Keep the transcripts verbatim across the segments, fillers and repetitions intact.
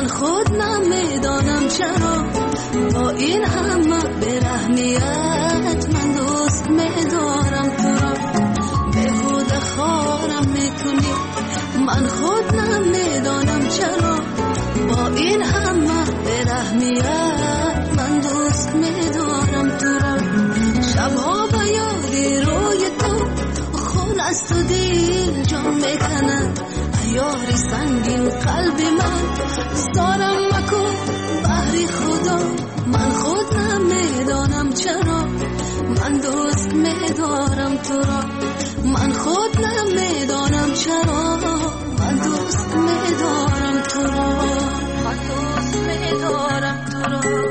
من خود نمیدانم چرا با این همه برحمیت من دوست میدارم تو را بهوده خارم میکنی من خود نمیدانم چرا با این همه برحمیت من دوست میدارم تو را شبها به یادی روی تو خون از تو دل جان میکند یاری سنگین قلبی من دارم مکن بحری خدا من خود نمیدانم چرا من دوست میدارم تو را من خود نمیدانم چرا من دوست میدارم تو را من دوست میدارم تو را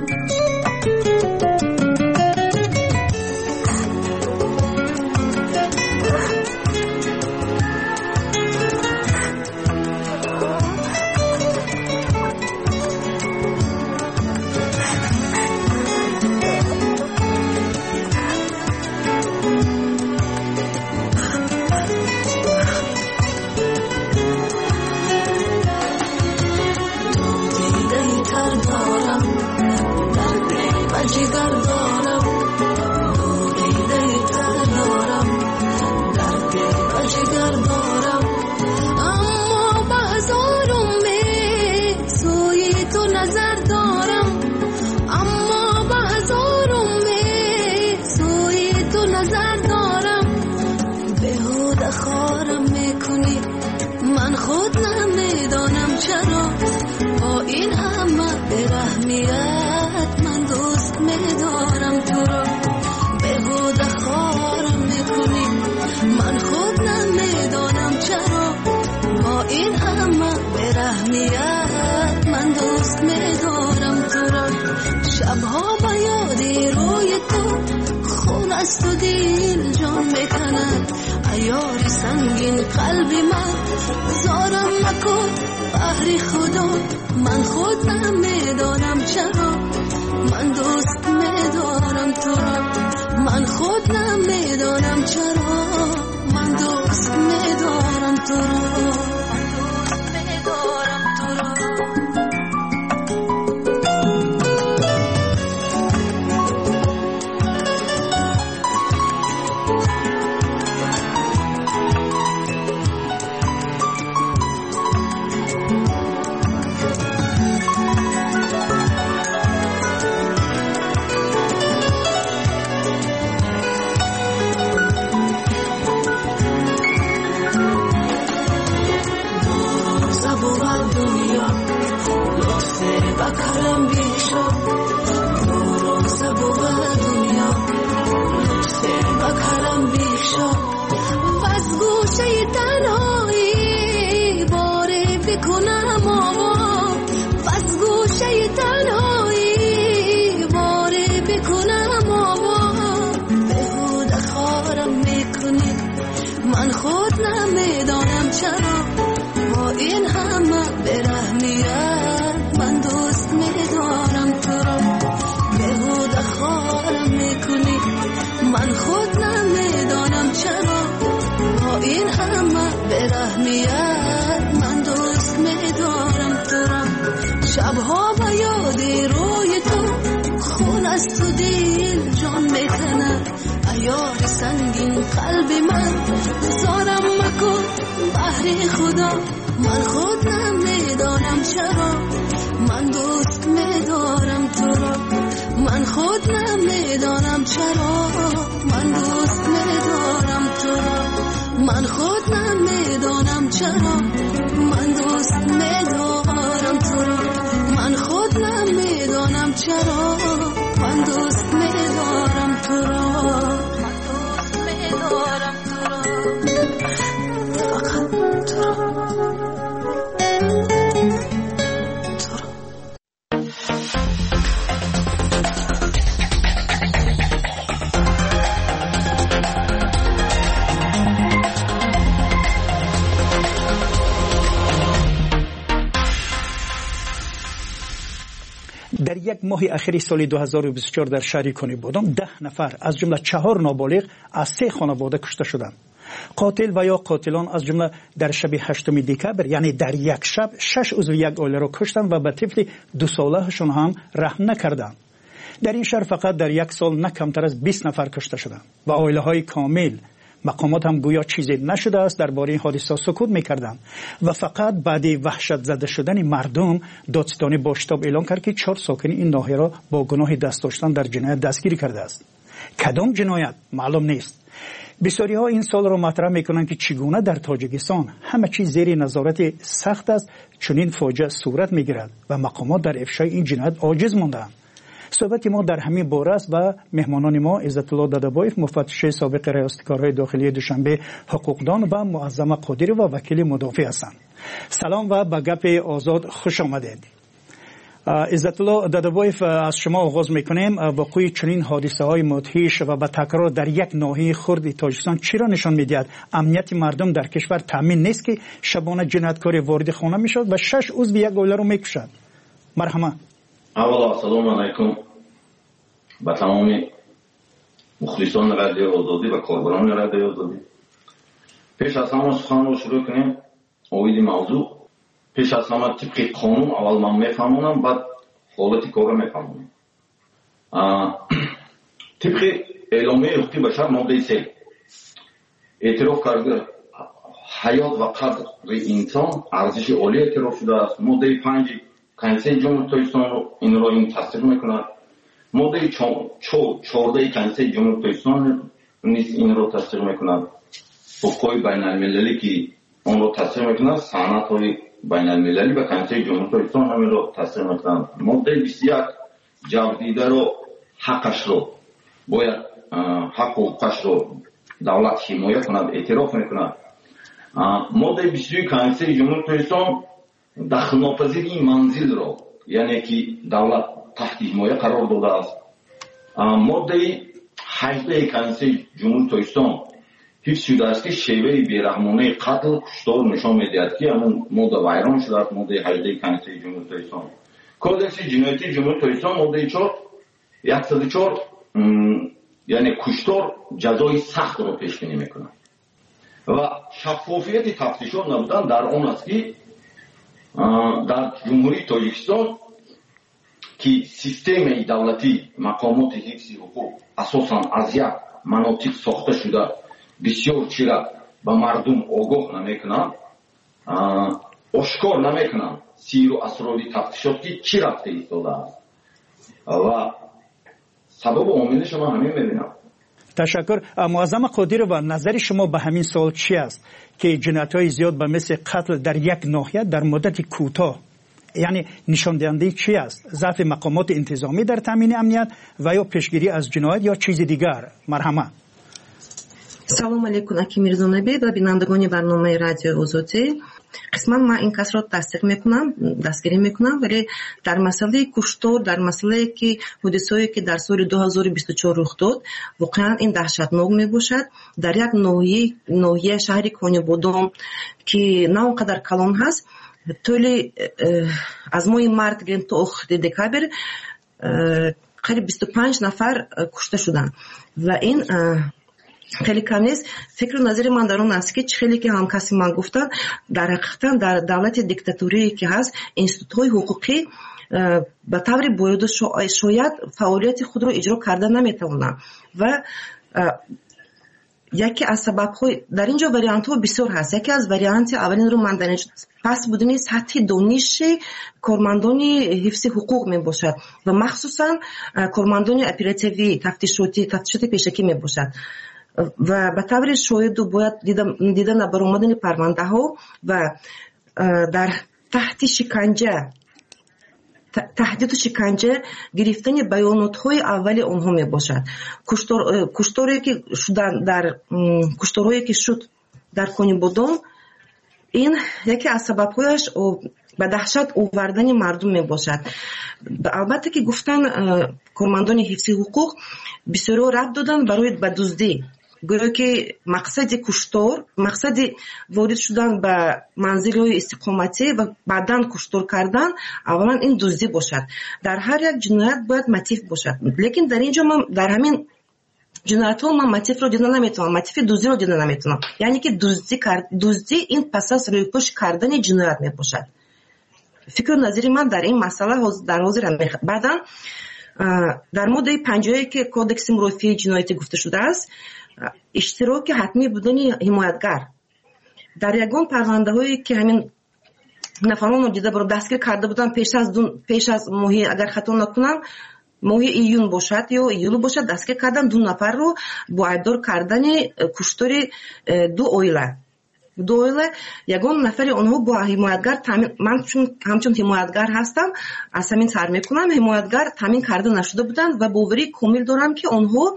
شبها با یادی روی تو خون از تو دل جان میکند عیاری سنگین قلبی من زارم مکن بحری خدا من خود نمیدانم چرا من دوست میدارم تو را من خود نمیدانم چرا من دوست میدارم تو را من دوست میدارم تو را شبها با یادی روی تو خون از تو دل جان میکند عیاری سنگین قلبی من زارم مکن بحری خدا من خود نمیدانم چرا من دوست میدارم تو را من خود نمیدانم چرا من دوست میدارم تو را من خود نمیدانم چرا من دوست میدارم تو را من خود نمیدانم چرا من دوست میدارم تو را من دوست میدارم تو را فقط تو را در یک ماه اخیر سال دو هزار و بیست و چهار در شهر کنی بودم ده نفر از جمله چهار نابالغ از سه خانواده کشته شدند. قاتل و یا قاتلان از جمله در شب هشتم دکبر یعنی در یک شب شش عضو یک عائله را کشتند و به طفل دو سالهشون هم رحم نکردند. در این شهر فقط در یک سال نه کمتر از بیست نفر کشته شدند و عائله های کامل. مقامات هم گویا چیزی نشده است درباره این حادثه سکوت میکردند و فقط بعد وحشت زده شدن مردم دادستان باشتاب اعلام کرد که چهار ساکن این ناحیه را با گناه دست داشتن در جنایت دستگیری کرده است. کدام جنایت معلوم نیست. بسیاری ها این سال را مطرح میکنند که چگونه در تاجیکستان همه چیز زیر نظارت سخت است چنین فاجعه صورت میگیرد و مقامات در افشای این جنایت عاجز ماندند. صحبت ما در همین باره است و مهمانان ما عزت الله دادابایف مفتش سابق ریاست کارهای داخلی دوشنبه حقوقدان و معظم قادری و وکیل مدافع هستند. سلام و به گپ آزاد خوش آمدید. عزت الله دادابایف از شما آغاز میکنیم. وقوع چنین حادثه های مدهش و به تکرار در یک ناحیه خرد تاجیکستان چرا نشان میدهد امنیت مردم در کشور تامین نیست که شبانه جنایتکار وارد خانه میشد و شش عضو یک عائله رو میکشد؟ مرحبا. اولا سلام علیکم به تمام مخلصان رادیو آزادی و کاربران رادیو آزادی. پیش از همه سخن رو شروع کنیم اوید موضوع. پیش از همه طبق قانون اول من میفهمونم بعد حالت کار رو میفهمونم. طبق اعلامیه حقوق بشر ماده سه اعتراف کرده حیات و قدر انسان ارزش عالی اعتراف شده است. ماده پنج کنسل جمهوری تاجیکستان رو این رو این تصدیق میکند. ماده چهارده کنسل جمهوری تاجیکستان نیست این رو تصدیق میکند. حقوق بین المللی که اون رو تصدیق میکند سند های بین المللی و کنسل جمهوری تاجیکستان همین رو تصدیق میکند. ماده بیست و یک جوابدیده رو حقش رو باید حق و حقش رو دولت حمایت کند اعتراف میکند. ماده بیست و دو کنسل جمهوری تاجیکستان دخلناپذیر این منزل را یعنی که دولت تحت حمایت قرار داده است. ماده هجده کنسل جمهوری تاجیکستان حفظ شده است که شیوه بیرحمانه قتل کشتار نشان میدهد که همون ماده ویران شده است. ماده هجده کنسل جمهوری تاجیکستان. کودکس جنایتی جمهوری تاجیکستان ماده چهار صد و چهار یعنی کشتار جزای سخت را پیش بینی میکند و شفافیت تفتیشات نبودن در آن است که در جمهوری تاجیکستان که سیستم دولتی مقامات حفظ حقوق اساساً از یک مناطق ساخته شده بسیار چیرا به مردم آگاه نمیکنند، آشکار نمیکنند سیر و اسرار تفتیشات که چی رفته ایستاده است و سبب عامل شما همین میبینم. تشکر. معظم قادری و نظر شما به همین سوال چی است که جنایت‌های زیاد به مثل قتل در یک ناحیه در مدت کوتاه یعنی نشان دهنده چی است؟ ضعف مقامات انتظامی در تامین امنیت و یا پیشگیری از جنایت یا چیز دیگر؟ مرحبا. سلام علیکم اکی میرزانبی و بینندگان برنامه رادیو آزادی. قسما من این کس را تصدیق میکنم، دستگیری میکنم، ولی در مسئله کشتار، در مسئله که حادثه‌ای که در سال دو هزار و بیست و چهار رخ داد واقعا این دهشتناک میباشد. در یک ناحیه ناحیه شهر کانیبادام که نه اونقدر کلان هست طولی از ماه مارت گرفت تا آخر دکبر قریب بیست و پنج نفر کشته شدند و این خیلی کم نیست. فکر و نظر من در اون است که خیلی که هم کسی من گفتن در حقیقتا در دولت دیکتاتوری که هست انستیتوت‌های حقوقی به طور باید شاید فعالیت خود را اجرا کرده نمیتوانند و یکی از سبب‌های در اینجا واریانت‌ها بسیار هست. یکی از واریانت اولین رو من دانش پس بودن سطح دانش کارمندان حفظ حقوق می باشد و مخصوصا کارمندان اپراتیوی تفتیشاتی تفتیشات پیشکی می باشد و به طور شاید باید دیدن دیدن برآمدن پرونده ها و در تحت شکنجه تهدید و شکنجه گرفتن بیانات های اول آنها می باشد. کشتار کشتاری که شدن در کشتارهایی که شد در کانیبادام این یکی از سبب‌هایش به دهشت آوردن مردم می باشد. البته که گفتن کارمندان حفظ حقوق بسیار رد دادن برای به دزدی، گویا که مقصد کشتار مقصد وارد شدن به منزل‌های استقامتی و بعداً کشتار کردن اولا این دزدی باشد. در هر یک جنایت باید موتیف باشد، لیکن در اینجا من در همین جنایت‌ها من موتیف رو دیدن نمیتونم، موتیف دزدی رو دیدن نمیتونم. یعنی که دزدی کرد، دزدی این پس از روی پشت کردن جنایت میباشد. فکر نظری من در این مسئله در حاضر میخ. بعدا در ماده پنجاه که کودکس معرفی جنایتی گفته شده است، اشتراک حتمی بودن حمایتگر در یگان پرونده هایی که همین نفران رو دیده برای دستگیر کرده بودن پیش از دون پیش از ماهی اگر خطا نکنم ماهی ایون باشد یا ایولو باشد دستگیر کردن دو نفر رو با ایبدار کردن کشتار دو اویله دو اویله یگان نفری اونها با حمایتگر تامین، من چون همچون حمایتگر هستم از همین سر میکنم، حمایتگر تامین کرده نشده بودن و باوری کامل دارم که اونها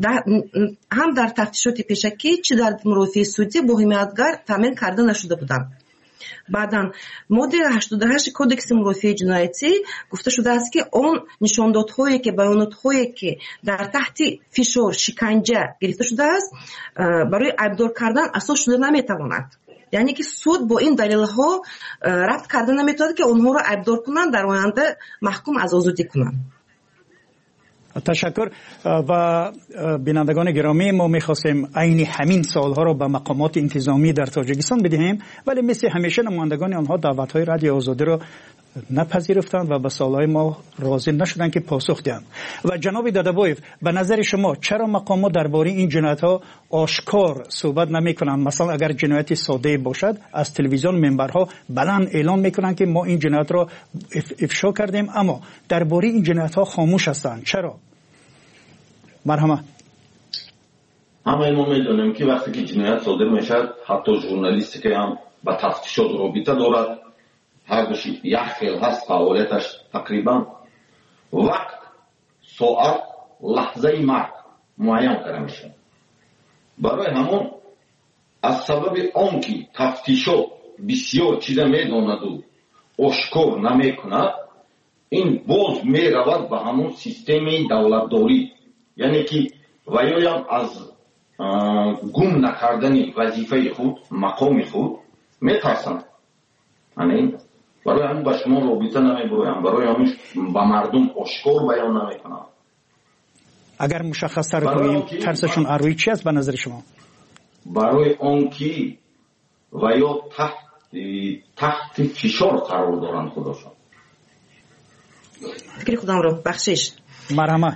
هم در تفتیشات پیشکی چه در مرافع سودی با حمایتگر تامین کرده نشده بودن. بعداً ماده هشتاد و هشت کودکس مرافع جنایتی گفته شده است که اون نشاندادهایی که بیاناتهایی که در تحت فشار شکنجه گرفته شده است برای ایبدار کردن اساس شده نمیتواند. یعنی که سود با این دلیل ها رفت کردن نمیتواند که اونها رو ایبدار کنند در آینده محکوم از آزادی کنند. تشکر. و بینندگان گرامی، ما می‌خواستیم عین همین سوال‌ها رو به مقامات انتظامی در تاجیکستان بدهیم، ولی مثل همیشه نمایندگان آنها دعوت‌های رادیو آزادی رو نپذیرفتند و به سوال‌های ما راضی نشدند که پاسخ دهند. و جناب دادابویف، به نظر شما چرا مقامات درباره این جنایت‌ها آشکار صحبت نمی‌کنند؟ مثلا اگر جنایت ساده باشد از تلویزیون منبرها بلند اعلان می‌کنند که ما این جنایت را افشا کردیم، اما درباره این جنایت‌ها خاموش هستند. چرا؟ مرحبا. همه ما میدونیم که وقتی که جنایت صادر میشد حتی ژورنالیستی که هم با تفتیشات رابطه دارد، هر دوشی یک خیل هست فعالیتش تقریبا وقت، ساعت، لحظه مرگ معین کرده میشه. برای همون از سبب آن که تفتیشات بسیار چیزا میداند و آشکار نمیکند، این باز میرود به همون سیستم دولتداری، یعنی که ویایم از گم نکردن وظیفه خود، مقام خود میترسند. یعنی برای همون به شما رابطه نمیگویم، برای همون به مردم آشکار بیان نمیکنم. اگر مشخص تر کنیم ترسشون اروی چی است به نظر شما؟ برای آن که ویا تحت تحت فشار قرار دارند خودشون. فکر خودم رو بخشش مرحبا.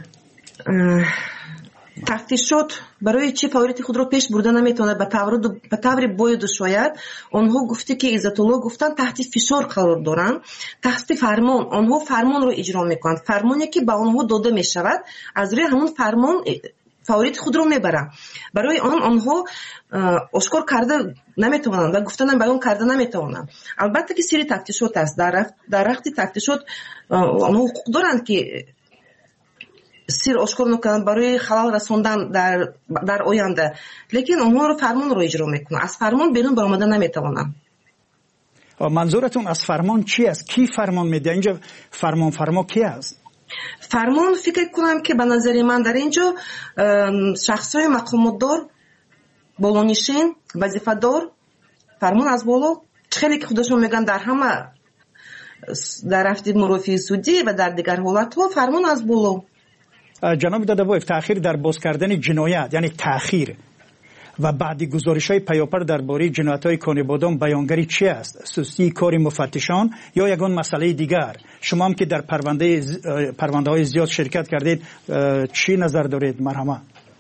تفتیشات برای چه فعالیت خود رو پیش برده نمیتونه به طور به طور باید شاید آنها گفته که عزت الله گفتن تحت فشار قرار دارن، تحت فرمان، آنها فرمان رو اجرا میکنن، فرمانی که به آنها داده میشود از روی همون فرمان فعالیت خود رو میبرن. برای آن آنها آشکار کرده نمیتونن و گفتن بیان کرده نمیتونن. البته که سری تفتیشات است، در در وقت تفتیشات آنها حقوق دارند که سیر آشکار نکنند برای خلال رسوندن در در آینده، لیکن اونها رو فرمان رو اجرا میکنن، از فرمان بیرون برآمده نمیتوانند. منظورتون از فرمان چی است؟ کی فرمان میده؟ اینجا فرمان فرما کی است؟ فرمان فکر کنم که به نظر من در اینجا شخصای مقامدار، بالانشین، وظیفه دار، فرمان از بالا، خیلی که خودشون میگن در همه در رفتی مرافع سودی و در دیگر حالت ها فرمان از بالا. جناب دادابویف، تأخیر در باز کردن جنایت یعنی تأخیر و بعدی گزارش‌های پیاپر درباره جنایت‌های کانیبادان بیانگری چی است؟ سستی کار مفتشان یا یگان مسئله دیگر؟ شما هم که در پرونده پرونده‌های زیاد شرکت کردید چی نظر دارید؟ مرحبا.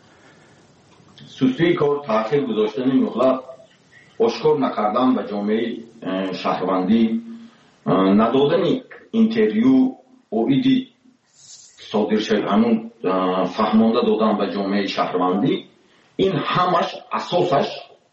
سستی کار، تأخیر گذاشتن مطلق، آشکار نکردن به جامعه شهروندی، ندادن اینترویو و ایدی صادر شد، همون فهمانده دادن به جامعه شهروندی، این همش اساسش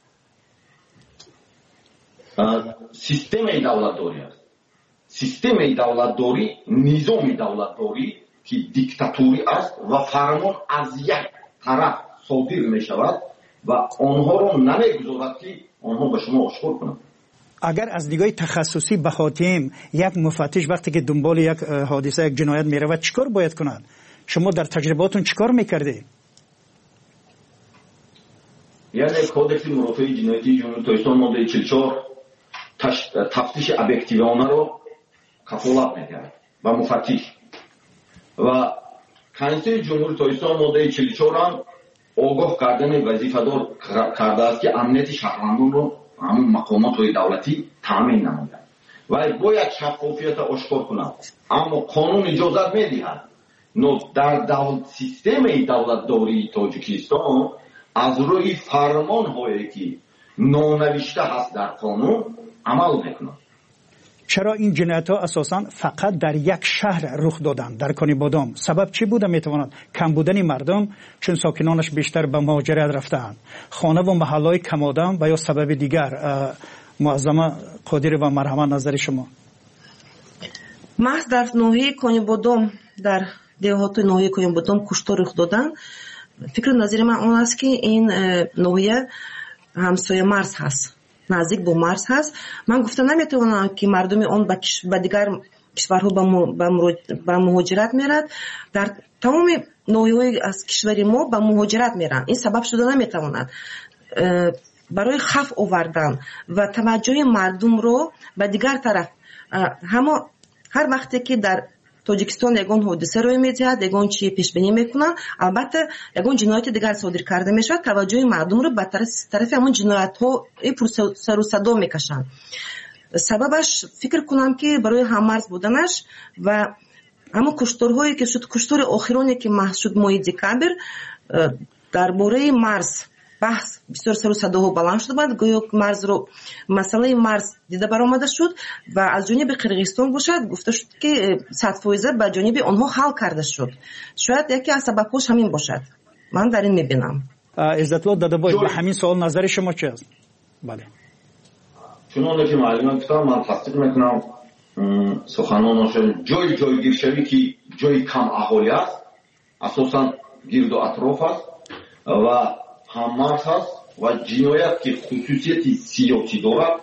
سیستم دولتداری است. سیستم دولتداری، نظام دولتداری که دیکتاتوری است و فرمان از یک طرف صادر می شود و آنها رو نمیگذارد که آنها به شما آشکار کنند. اگر از دیگه تخصصی بخواتیم، یک مفتش وقتی که دنبال یک حادثه، یک جنایت میره و چیکار باید کند؟ شما در تجرباتون چیکار میکردید؟ یعنی کودکس مرافع جنایتی جمهوری تاجیکستان ماده چهل و چهار تفتیش ابجکتیوانه رو کفالت میکرد و مفتش و کنسل جمهوری تاجیکستان ماده چهل و چهار هم آگاه کردن وظیفه‌دار کرده است که امنیت شهروندان رو همون مقامات دولتی تامین نماید و باید شفافیت آشکار کنند. اما قانون اجازت می‌دهد نو در دولت سیستم دولتداری تاجیکستان از روی فرمان‌هایی که نانوشته هست در قانون عمل می‌کنند. چرا این جنایت‌ها اساساً فقط در یک شهر رخ دادند، در کنیبادام؟ سبب چی بوده میتواند؟ کم بودن مردم، چون ساکنانش بیشتر به مهاجرت رفتند، خانه و محلهای کم آدم و یا سبب دیگر؟ معظمه قادری و مرحمه، نظر شما؟ محض در ناحیه کنیبادام، در دهات ناحیه کنیبادام کشتار رخ دادن. فکر نظر من اون است که این ناحیه همسایه مرز هست، نزدیک به مرز هست. من گفتم نمیتونم که مردم اون به دیگر کشورها به مهاجرت میرد. در تمام ناحیه‌های از کشور ما به مهاجرت میرن. این سبب شده نمیتواند برای خف آوردن و توجه مردم رو به دیگر طرف. همه هر وقتی که در تاجیکستان یگان حادثه روی می‌دهد، یگان چی پیش بینی میکنن، البته یگان جنایت دیگر صادر کرده میشه، توجه مردم رو به طرف همون جنایت ها پر سر و صدا میکشن. سببش فکر کنم که برای هممرز بودنش و همون کشتارهایی که شد، کشتار آخرانی که محض شد ماه دکامبر، درباره مرز بحث بسیار سر و صداها بلند شده بود. گویا مرز رو مسئله مرز دیده برآمده شد و از جانب قرقیزستان باشد گفته شد که صد فیصد به جانب آنها حل کرده شد. شاید یکی از سبب‌هاش همین باشد. من در این میبینم. عزت‌الله دادابای، به همین سوال نظر شما چه است؟ بله. چون که معلومه گفتم، من تصدیق میکنم سخنانشون. جای جای گیرشوی که جای کم اهالی است، اساسا گرد و اطراف است و هممرز هست و جنایت که خصوصیت سیاسی دارد،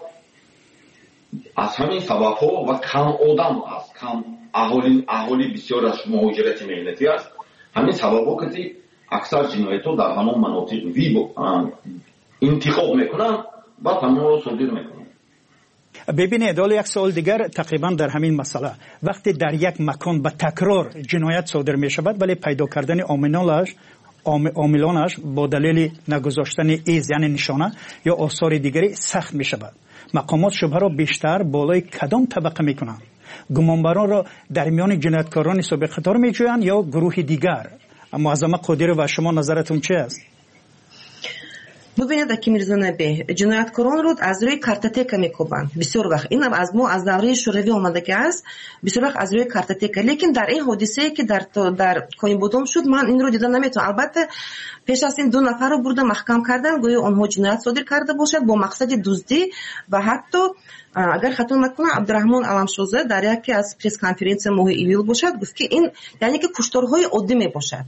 از همین سبب ها و کم آدم است، کم اهالی اهالی بسیارش مهاجرت ملتی است. همین سبب ها که اکثر جنایت ها در همون مناطق وی انتخاب میکنن و تمام رو صادر میکنن. ببینید، حالا یک سوال دیگر تقریبا در همین مسئله. وقتی در یک مکان به تکرار جنایت صادر می شود ولی پیدا کردن عاملانش عاملانش با دلیل نگذاشتن ایز یعنی نشانه یا آثار دیگری سخت می شود، مقامات شبهه را بیشتر بالای کدام طبقه می کنند؟ گمانبران را در میان جنایتکاران سابق قطار می جویند یا گروه دیگر؟ معظمه قادری و شما نظرتون چه است؟ ببینید اکی میرزا نبی، جنایتکاران رو از روی کارتوتека میکوبند. بسیار وقت این از ما از دوره شوروی آمده که است، بسیار وقت از روی کارتوتeka. لیکن در این حادثه که در در کنیبادام شد، من این رو دیدن نمیتونم. البته پیش از این دو نفر رو برده محکم کردن، گویا آنها جنایت صادر کرده باشد با مقصد دزدی و حتی اگر خطا نکنم عبدالرحمن علمشوزه در یکی از پرس کنفرانس ماه ایویل باشد گفت که این یعنی که کشتارهای عادی میباشد.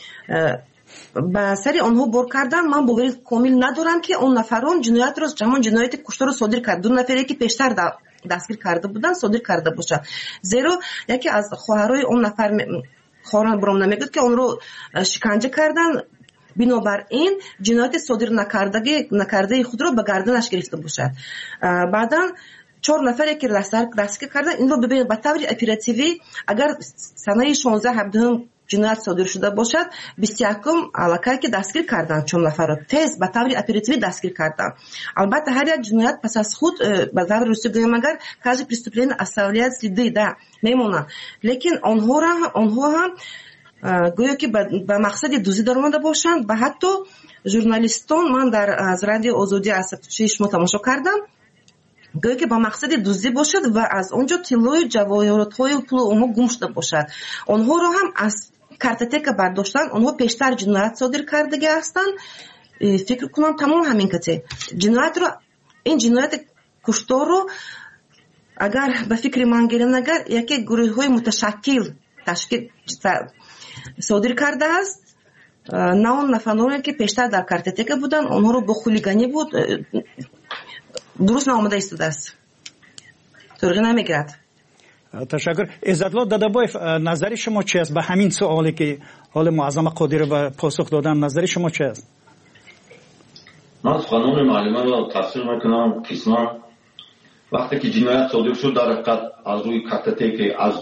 با سری آنها بر کردن. من باوری کامل ندارم که اون نفران جنایت رو جهان جنایت کشتار رو صادر کرد. دو نفری که پیشتر دستگیر کرده بودن صادر کرده باشد. زیرا یکی از خواهرای اون نفر خواهران برام نمیگه که اون رو شکنجه کردن، بنابراین جنایت صادر نکرده نکرده خود رو به گردنش گرفته باشد. بعداً چهار نفری که دستگیر کردن این رو ببینید به طور اپراتیوی اگر سنه شانزده هفدهم جنایت صادر شده باشد، بیست و یکم علاقه که دستگیر کردن چون نفر رو تیز به طور اپراتیوی دستگیر کردن. البته هر یک جنایت پس از خود به طور روسی گویم اگر کاژی پرеступление оставляет следы да میمونه، لیکن آنها را آنها هم گویا که به مقصد دزدی در اومده باشند. و حتی ژورنالیستان، من در از رادیو آزادی از شش ماه تماشا کردم، گویا که با مقصد دزدی باشد و از اونجا طلای جواهرات‌های پول اونها گم شده باشد. آنها رو هم از کارتوتeka برداشتن، آنها پیشتر جنایت صادر کرده هستند. فکر کنم تمام همین کته جنایت رو، این جنایت کشتار رو اگر به فکر من گیرم اگر یکی گروه‌های متشکل تشکیل صادر کرده است، نه اون نفرانی که پیشتر در کارتوتeka بودن آنها رو با خولیگانی بود درست نامده ایستاده است. طوری نمیگرد. تشکر. عزت‌الله دادابایف، نظر شما چه است به همین سوالی که حال معظمه قادری به پاسخ دادن؟ نظر شما چه است؟ من قانون معلومه را تفسیر میکنم. قسما وقتی که جنایت صادر شد در حقیقت از روی کارتوتeka از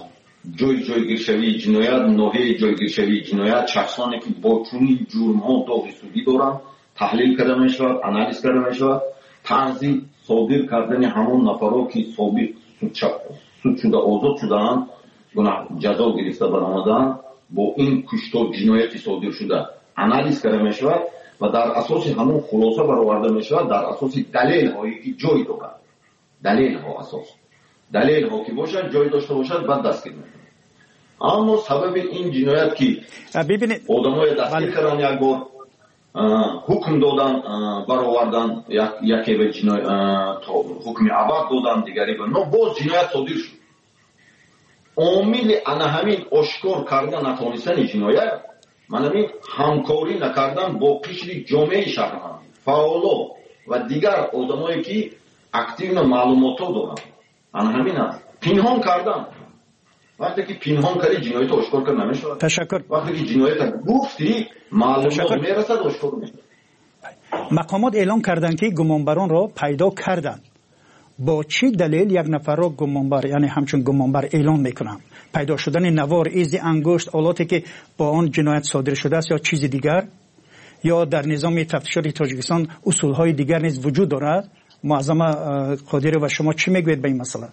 جای جایگیرشوی جنایت، نوحه جایگیرشوی جنایت، شخصانی که با چنین جرم‌ها داغ سودی دارند تحلیل کرده میشود، آنالیز کرده میشود. طرز صادر کردن همون نفرها که سابق سود شده آزاد شدند، گناه جزا گرفته برآمدند، با این کشتار جنایتی صادر شده آنالیز کرده میشود و در اساس همون خلاصه برآورده میشود، در اساس دلیل هایی که جای دارد، دلیل ها اساس دلیل ها که باشد، جای داشته باشد، بعد دستگیر میکنند. اما سبب این جنایت که ببینید آدمای دستگیر کردن، یک بار حکم دادن برآوردن، یکی به جنایت حکم ابد دادن، دیگری به نو، باز جنایت صادر شد. عامل انا همین آشکار کردن نتونستن جنایت، من همین همکاری نکردن با قشر جامعه شهروند، فعالا و دیگر آدمایی که اکتیو معلومات دارن، انا همین است. پنهان کردن. وقتی که پنهان کردی جنایت آشکار کرد نمیشه. تشکر. وقتی که جنایت گفتی معلومات میرسد آشکار میشه. مقامات اعلام کردند که گمانبران را پیدا کردند. با چی دلیل یک نفر را گمانبر، یعنی همچون گمانبر اعلام میکنند؟ پیدا شدن نوار، ایزی انگشت، آلاتی که با آن جنایت صادر شده است یا چیز دیگر، یا در نظام تفتیشات تاجیکستان اصولهای دیگر نیز وجود دارد؟ معظم قادری و شما چی میگوید به این مسئله؟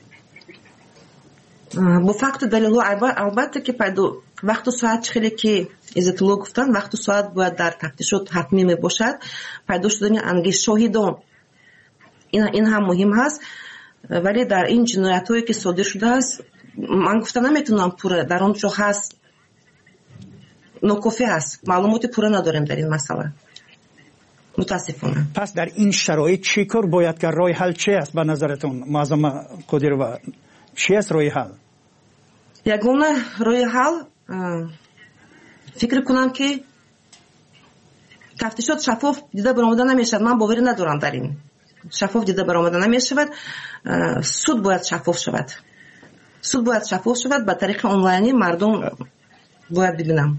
با فقط دلیل البته که پیدا وقت و ساعت خیلی که عزت الله گفتن، وقت و ساعت باید در تفتیشات حتمی می باشد. پیدا شدن انگیز شاهدان این این هم مهم هست، ولی در این جنایت هایی که صادر شده است من گفتم نمیتونم پوره در اون چه هست نکوفی هست، معلومات پوره نداریم در این مسئله متاسفانه. پس در این شرایط چی کار باید کرد؟ راه حل چی است به نظرتون معظم قادری و چی است راه حل؟ یگانه راه حل فکر کنم که تفتیشات شفاف دیده برآمده نمیشود. من باوری ندارم در این شفاف دیده برآمده نمیشود. سود باید شفاف شود، سود باید شفاف شود به طریق آنلاینی مردم باید ببینم.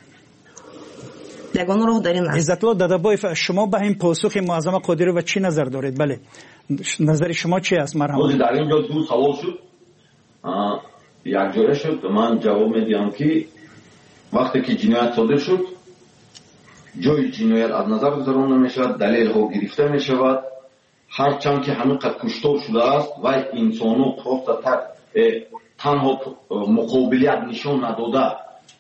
یگانه راه در این است. عزت الله دادابایف، شما به این پاسخ معظم قادری و چی نظر دارید؟ بله، نظر شما چی است؟ مرحبا. در اینجا دو سوال شد، یک جوره شد. من جواب میدیم که وقتی که جنایت صادر شد، جای جنایت از نظر گذرانده میشود، دلیل ها گرفته میشود. هرچند که همین قد کشتار شده است و انسانو خواست تنها مقابلیت نشان نداده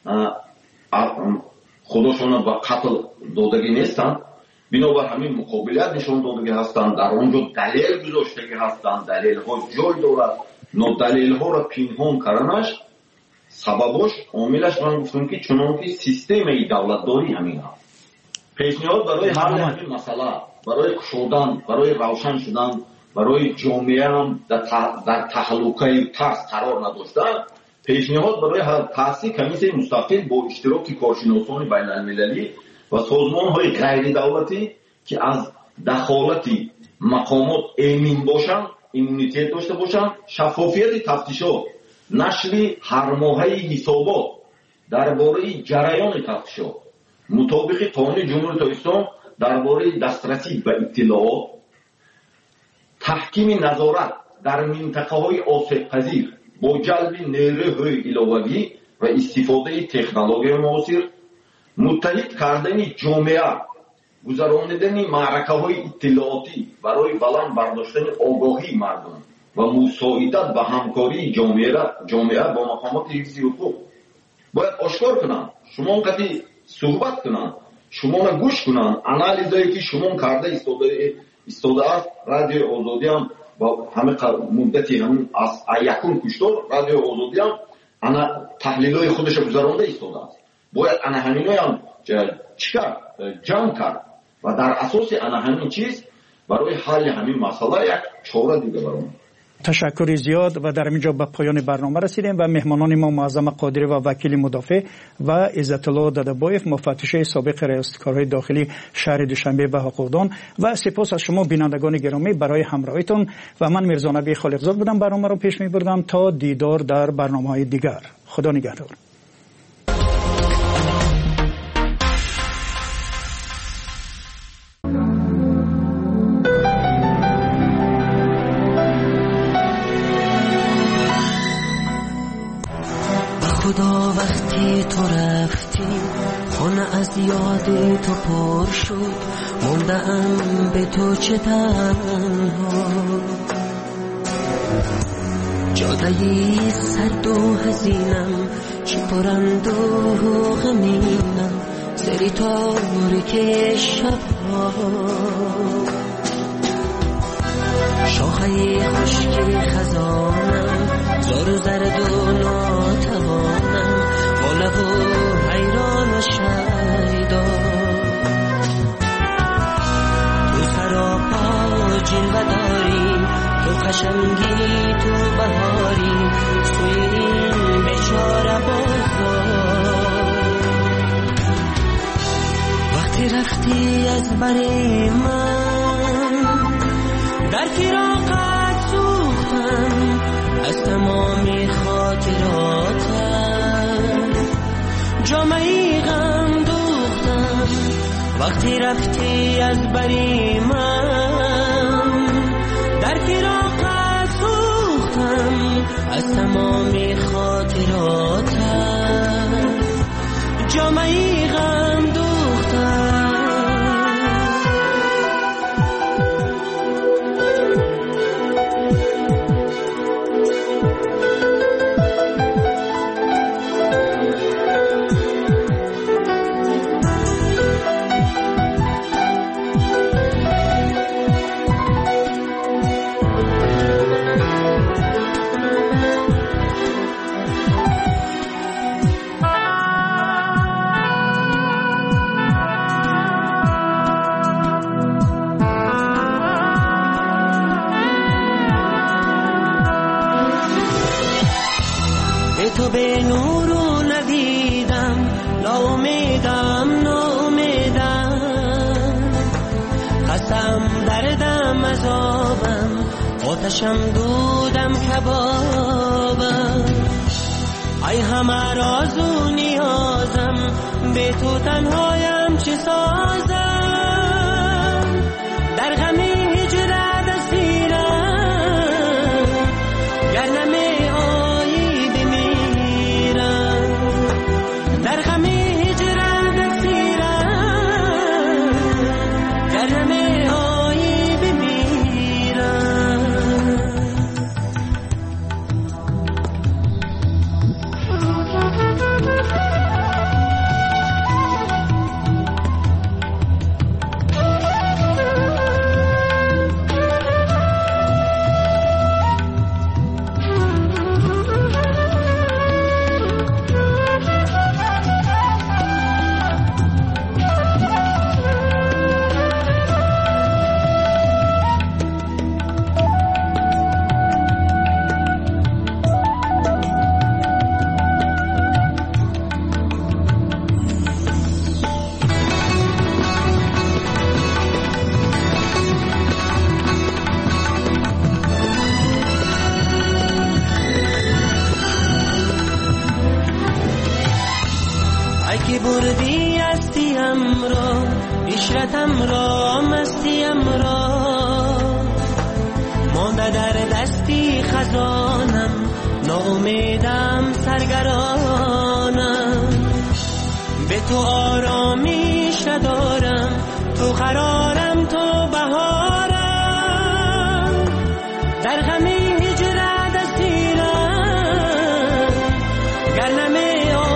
خودشون به قتل دادگی نیستند، بنابر همین مقابلیت نشان دادگی هستند، در اونجا دلیل گذاشتگی هستند، دلیل ها جای دارد. نو دلیل ها را پنهان کردنش سببش عاملش من گفتم که چون که سیستم دولتداری همین هست. پیشنهاد برای حل همین مسئله، برای کشودن، برای روشن شدن، برای جامعه هم در تحلقه ترس قرار نداشتن، پیشنهاد برای حل تأسیس کمیته مستقل با اشتراک کارشناسان بین المللی و سازمان های غیر دولتی که از دخالت مقامات امین باشند، ایمنیتیت داشته باشند، شفافیت تفتیشات، نشر هر ماهه حسابات درباره جریان تفتیشات، مطابق قانون جمهوری تاجیکستان درباره دسترسی به اطلاعات، تحکیم نظارت در منطقه های آسیب پذیر با جلب نیروهای علاوه‌ای و استفاده تکنولوژی معاصر، متحد کردن جامعه، گذراندن معرکه های اطلاعاتی برای بلند برداشتن آگاهی مردم و مساعدت به همکاری جامعه جامعه با مقامات حفظ حقوق. باید آشکار کنن، شما اونقدر صحبت کنن، شما گوش کنن، انالیزایی که شما کرده استاده استاده است. رادیو آزادی هم با همه مدتی هم از یکون کشتار رادیو آزادی هم انا تحلیلای خودش گذرانده استاده است. باید انا همینای هم چیکار جمع کرد و در اساس انا همین چیز برای حل همین مسئله یک چاره دیگه برام. تشکر زیاد و در اینجا به پایان برنامه رسیدیم و مهمانان ما معظم قادری و وکیل مدافع و عزت الله دادابایف مفتش سابق ریاست کارهای داخلی شهر دوشنبه و حقوقدان و سپاس از شما بینندگان گرامی برای همراهیتون و من میرزا نبی خالقزاد بودم. برنامه رو پیش میبردم تا دیدار در برنامه‌های دیگر. خدا نگهدار. خدا وقتی تو رفتی خانه از یاد تو پر شد، موندم به تو چه تنها. جادهی سرد و حزینم، چه پرند و غمینم، سری تاریک شبها. شاخه خشک خزانم، زار و زرد و ناتوانم، با لب و حیران و شیدا. تو سراپا جلوه داری، تو قشنگی تو بهاری، سوی این بیچاره بازار. وقتی رفتی از بری من، در فراقت سوختم از تمامی خاطراتم، جامعی غم دوختم. وقتی رفتی از بری من، در فراقت سوختم از تمامی خاطراتم، جامعی غم دوختم. تو به نور و ندیدم، ناامیدم ناامیدم، خستم دردم عذابم، آتشم دودم کبابم. ای همه راز و نیازم، به تو تنهایم چه سازم، در غم هجرت اسیرم، گر نمی بردی هستیم را، عشرتم را مستیم را، مانده در دستی خزانم، ناامیدم سرگرانم. به تو آرامیش ندارم، تو قرارم تو بهارم، در غم هجرت اسیرم، گر نمی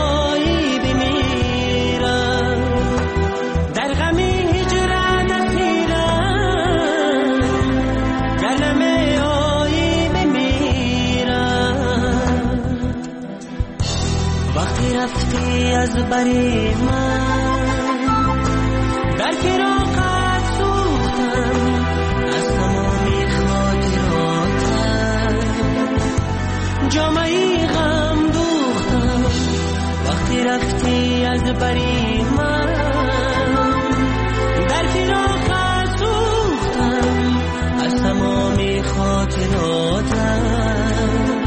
رفتی از بری من، در فراقت سوختم از تمامی خاطراتم، جامعی غم دوختم. وقتی رفتی از بری من، در فراقت سوختم از تمامی خاطراتم،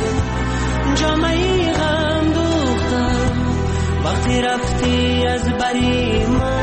جامعی غم دوختم. وقتی رفتی از بری من